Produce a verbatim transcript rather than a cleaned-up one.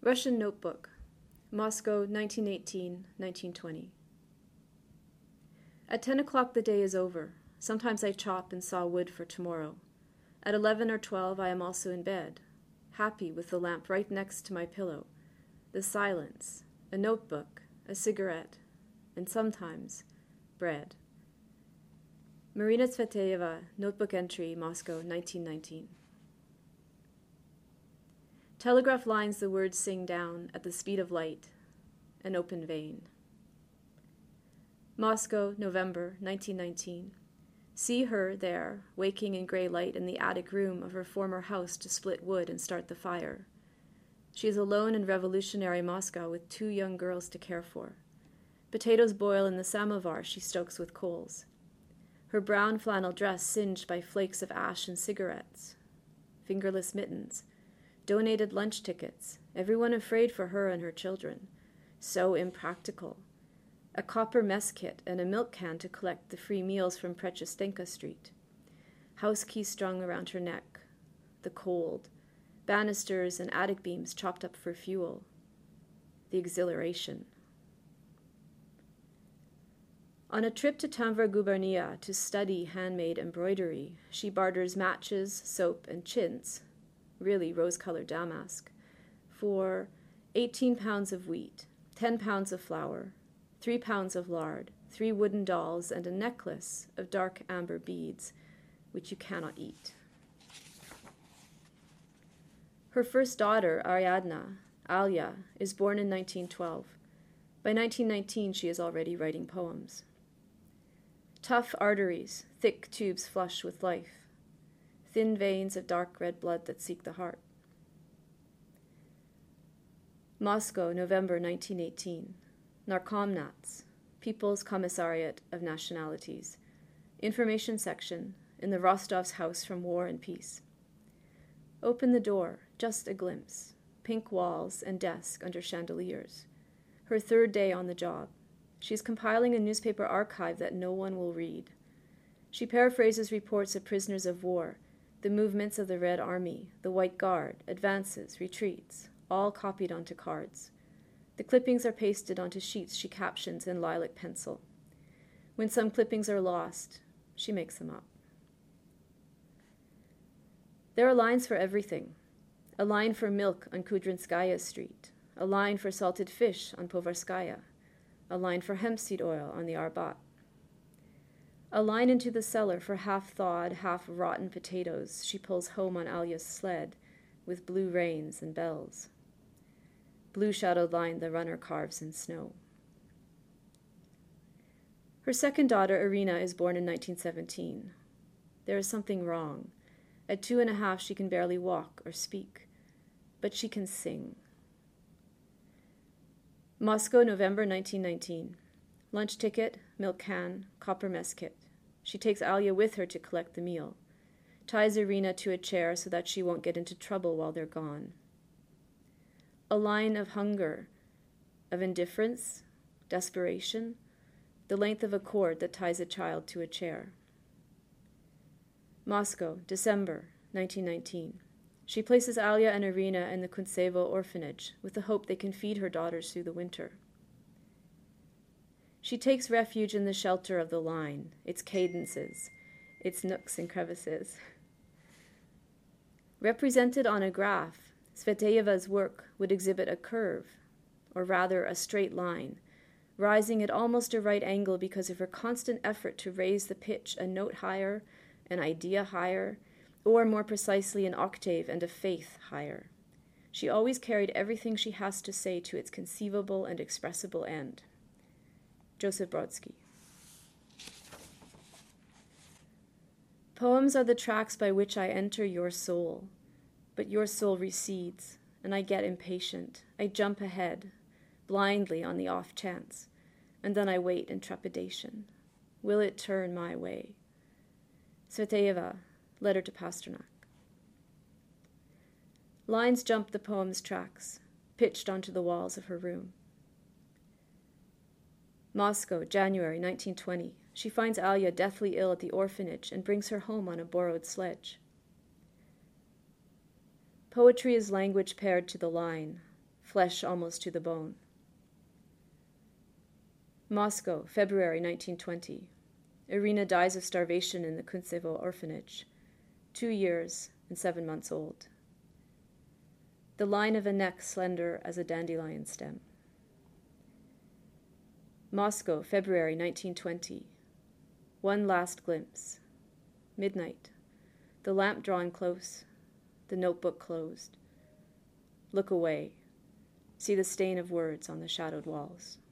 Russian Notebook, Moscow, nineteen eighteen to nineteen twenty. At ten o'clock the day is over. Sometimes I chop and saw wood for tomorrow. At eleven or twelve I am also in bed, happy with the lamp right next to my pillow, the silence, a notebook, a cigarette, and sometimes bread. Marina Tsvetaeva, Notebook Entry, Moscow, nineteen nineteen. Telegraph lines the words sing down at the speed of light, an open vein. Moscow, November, nineteen nineteen. See her there, waking in gray light in the attic room of her former house to split wood and start the fire. She is alone in revolutionary Moscow with two young girls to care for. Potatoes boil in the samovar she stokes with coals. Her brown flannel dress singed by flakes of ash and cigarettes. Fingerless mittens. Donated lunch tickets. Everyone afraid for her and her children. So impractical. A copper mess kit and a milk can to collect the free meals from Prechestenka Street. House key strung around her neck. The cold. Banisters and attic beams chopped up for fuel. The exhilaration. On a trip to Tamvar Gubernia to study handmade embroidery, she barters matches, soap, and chintz, really rose-colored damask, for eighteen pounds of wheat, ten pounds of flour, three pounds of lard, three wooden dolls, and a necklace of dark amber beads, which you cannot eat. Her first daughter, Ariadna, Alia, is born in nineteen twelve. By nineteen nineteen, she is already writing poems. Tough arteries, thick tubes flush with life, thin veins of dark red blood that seek the heart. Moscow, November nineteen eighteen. Narkomnats, People's Commissariat of Nationalities. Information section, in the Rostovs' house from War and Peace. Open the door, just a glimpse. Pink walls and desk under chandeliers. Her third day on the job. She's compiling a newspaper archive that no one will read. She paraphrases reports of prisoners of war, the movements of the Red Army, the White Guard, advances, retreats, all copied onto cards. The clippings are pasted onto sheets she captions in lilac pencil. When some clippings are lost, she makes them up. There are lines for everything. A line for milk on Kudrinskaya Street, a line for salted fish on Povarskaya, a line for hemp seed oil on the Arbat. A line into the cellar for half-thawed, half-rotten potatoes she pulls home on Alia's sled with blue reins and bells. Blue-shadowed line the runner carves in snow. Her second daughter, Irina, is born in nineteen seventeen. There is something wrong. At two and a half, she can barely walk or speak, but she can sing. Moscow, November nineteen nineteen. Lunch ticket, milk can, copper mess kit. She takes Alia with her to collect the meal. Ties Irina to a chair so that she won't get into trouble while they're gone. A line of hunger, of indifference, desperation, the length of a cord that ties a child to a chair. Moscow, December nineteen nineteen. She places Alia and Irina in the Kuntsevo orphanage with the hope they can feed her daughters through the winter. She takes refuge in the shelter of the line, its cadences, its nooks and crevices. Represented on a graph, Tsvetaeva's work would exhibit a curve, or rather a straight line, rising at almost a right angle because of her constant effort to raise the pitch a note higher, an idea higher, or more precisely an octave and a faith higher. She always carried everything she has to say to its conceivable and expressible end. Joseph Brodsky. Poems are the tracks by which I enter your soul, but your soul recedes, and I get impatient. I jump ahead, blindly on the off chance, and then I wait in trepidation. Will it turn my way? Tsvetaeva, Letter to Pasternak. Lines jump the poem's tracks, pitched onto the walls of her room. Moscow, January nineteen twenty. She finds Alia deathly ill at the orphanage and brings her home on a borrowed sledge. Poetry is language paired to the line, flesh almost to the bone. Moscow, February nineteen twenty. Irina dies of starvation in the Kuntsevo orphanage, two years and seven months old. The line of a neck slender as a dandelion stem. Moscow, February nineteen twenty. One last glimpse. Midnight. The lamp drawn close, the notebook closed. Look away. See the stain of words on the shadowed walls.